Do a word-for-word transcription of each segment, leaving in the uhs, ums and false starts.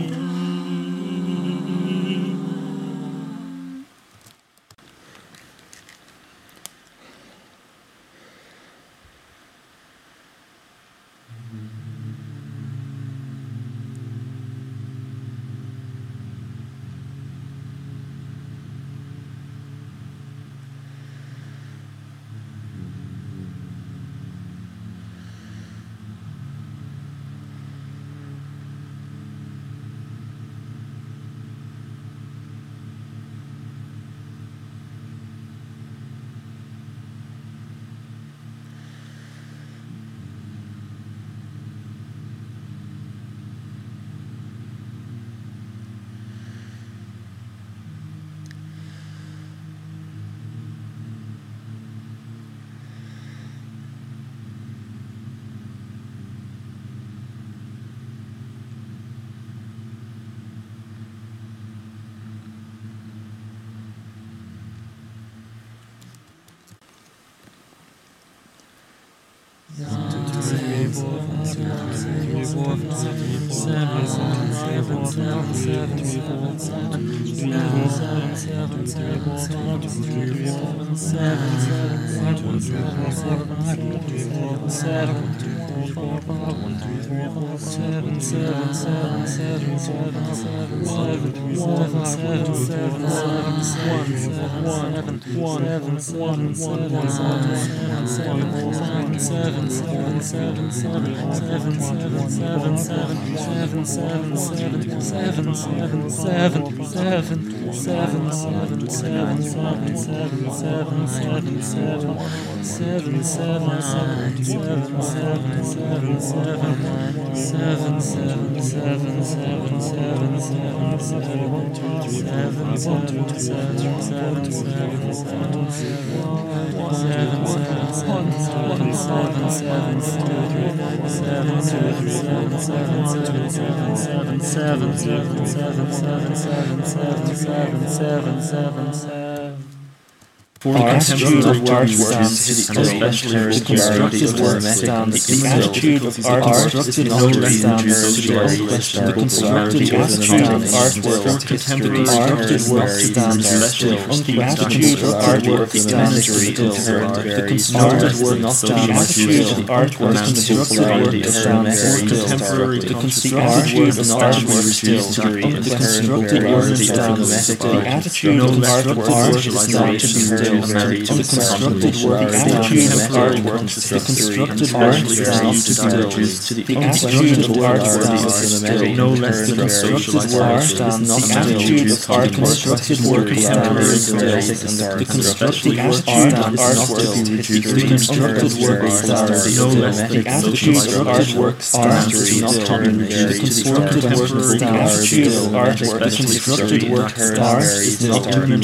For the attitude of artwork is especially the constructed work stands. The attitude of art constructed knowledge stands. The constructed attitude of artwork contemporary constructed work stands. The attitude of artwork stands still. The constructed work stands. The attitude of artwork constructed work stands. Contemporary the constructed of artwork still. The constructed work stands. The attitude of artwork is not to be still. The constructed work, the attitude of artwork, the constructed work stands still. The attitude of artwork is still. No less than a socialized work stands still. The attitude of art constructed work stands still. The constructed attitude of artwork, the constructed work stands still. The attitude of artwork stands still. The constructed work stands still. The constructed work stands still.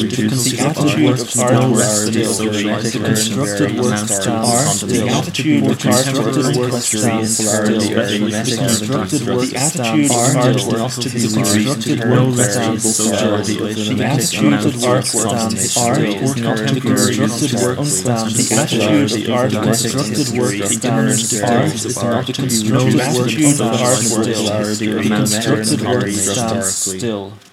The attitude of artwork still. The constructed work stands. The attitude of constructed work stands still. The constructed work attitude of artwork. The constructed work stands still. The attitude of artwork stands still. The constructed work stands. The attitude of art constructed work stands still. The constructed attitude of artwork still. The constructed work stands still.